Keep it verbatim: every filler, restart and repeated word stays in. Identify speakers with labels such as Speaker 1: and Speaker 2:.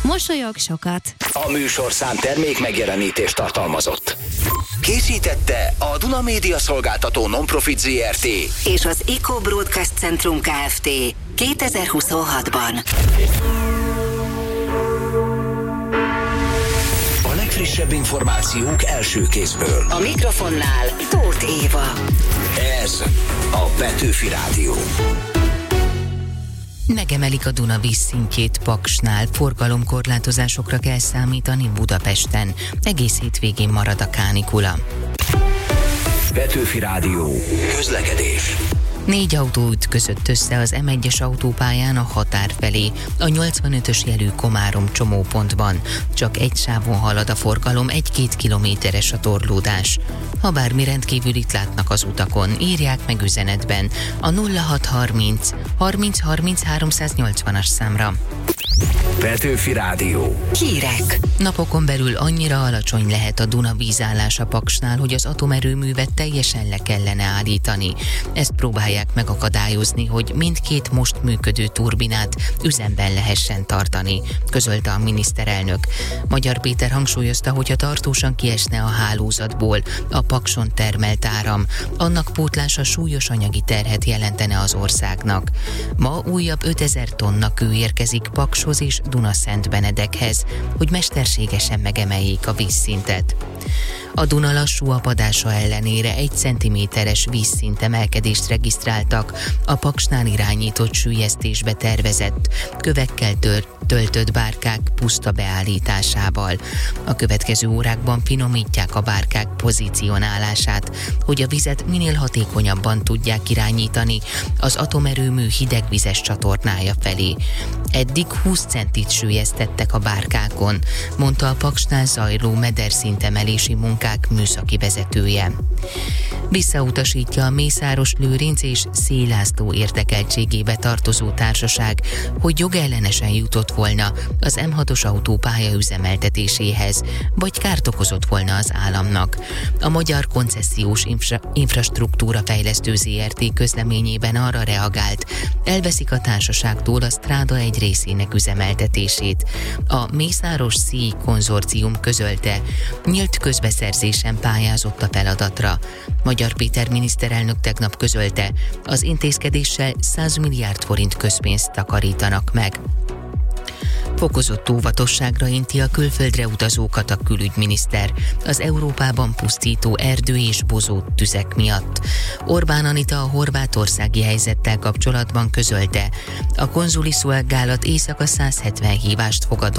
Speaker 1: Mosolyog sokat.
Speaker 2: A műsorszám termék megjelenítést tartalmazott. Készítette a Duna Média Szolgáltató Non-Profit Zé Er Té
Speaker 3: és az Eco Broadcast Centrum Kft. kétezer-huszonhatban.
Speaker 2: A legfrissebb információk első kézből.
Speaker 3: A mikrofonnál Tóth Éva.
Speaker 2: Ez a Petőfi Rádió.
Speaker 4: Megemelik a Duna vízszintjét Paksnál, forgalomkorlátozásokra kell számítani Budapesten. Egész hétvégén marad a kánikula.
Speaker 2: Petőfi Rádió. Közlekedés.
Speaker 4: Négy autó ütközött össze az em egyes autópályán a határ felé, a nyolcvanötös jelű Komárom csomópontban. Csak egy sávon halad a forgalom, egy-két kilométeres a torlódás. Ha bármi rendkívülit látnak az utakon, írják meg üzenetben a nulla hat harminc harminc harminc háromszáznyolcvanas számra.
Speaker 2: Petőfi Rádió.
Speaker 3: Hírek.
Speaker 4: Napokon belül annyira alacsony lehet a Duna vízállása Paksnál, hogy az atomerőművet teljesen le kellene állítani. Ezt próbálják megakadályozni, hogy mindkét most működő turbinát üzemben lehessen tartani, közölte a miniszterelnök. Magyar Péter hangsúlyozta, hogy ha tartósan kiesne a hálózatból a Pakson termelt áram, annak pótlása súlyos anyagi terhet jelentene az országnak. Ma újabb ötezer tonna kő érkezik Pakshoz és Dunaszentbenedekhez, hogy mesterségesen megemeljék a vízszintet. A Duna lassú apadása ellenére egy centiméteres vízszint emelkedést regisztráltak a Paksnál irányított süllyesztésbe tervezett, kövekkel tört, töltött bárkák puszta beállításával. A következő órákban finomítják a bárkák pozícionálását, hogy a vizet minél hatékonyabban tudják irányítani az atomerőmű hidegvizes csatornája felé. Eddig húsz centit süllyesztettek a bárkákon, mondta a Paksnál zajló mederszintemelési munkák műszaki vezetője. Visszautasítja a Mészáros Lőrinc és Széll László érdekeltségébe tartozó társaság, hogy jogellenesen jutott volna az em hatos autópálya üzemeltetéséhez, vagy kárt okozott volna az államnak. A Magyar Koncesziós Infra- Infrastruktúra Fejlesztő Zé Er Té közleményében arra reagált, elveszik a társaságtól a Stráda egy részének üzemeltetését. A Mészáros Szíj konzorcium közölte, nyílt közbeszerzésen pályázott a feladatra. Magyar Péter miniszterelnök tegnap közölte, az intézkedéssel száz milliárd forint közpénzt takarítanak meg. Fokozott óvatosságra inti a külföldre utazókat a külügyminiszter az Európában pusztító erdő és bozót tüzek miatt. Orbán Anita a horvátországi helyzettel kapcsolatban közölte, a konzuli szolgálat éjszaka száz hetven hívást fogadott